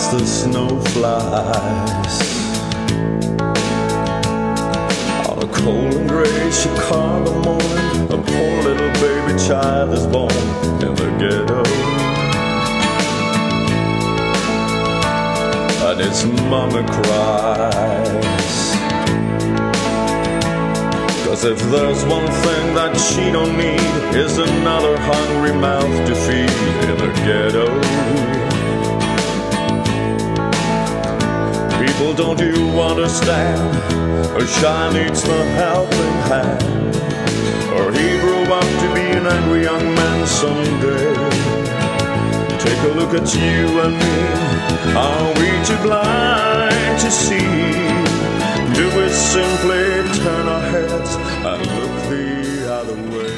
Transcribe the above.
as the snow flies. On a cold and gray Chicago morning, a poor little baby child is born in the ghetto. And its mama cries, 'cause if there's one thing that she don't need, is another hungry mouth to feed in the ghetto. People, don't you understand? A child needs the helping hand, or he grew up to be an angry young man someday. Take a look at you and me. Are we too blind to see? Do we simply turn our heads and look the other way?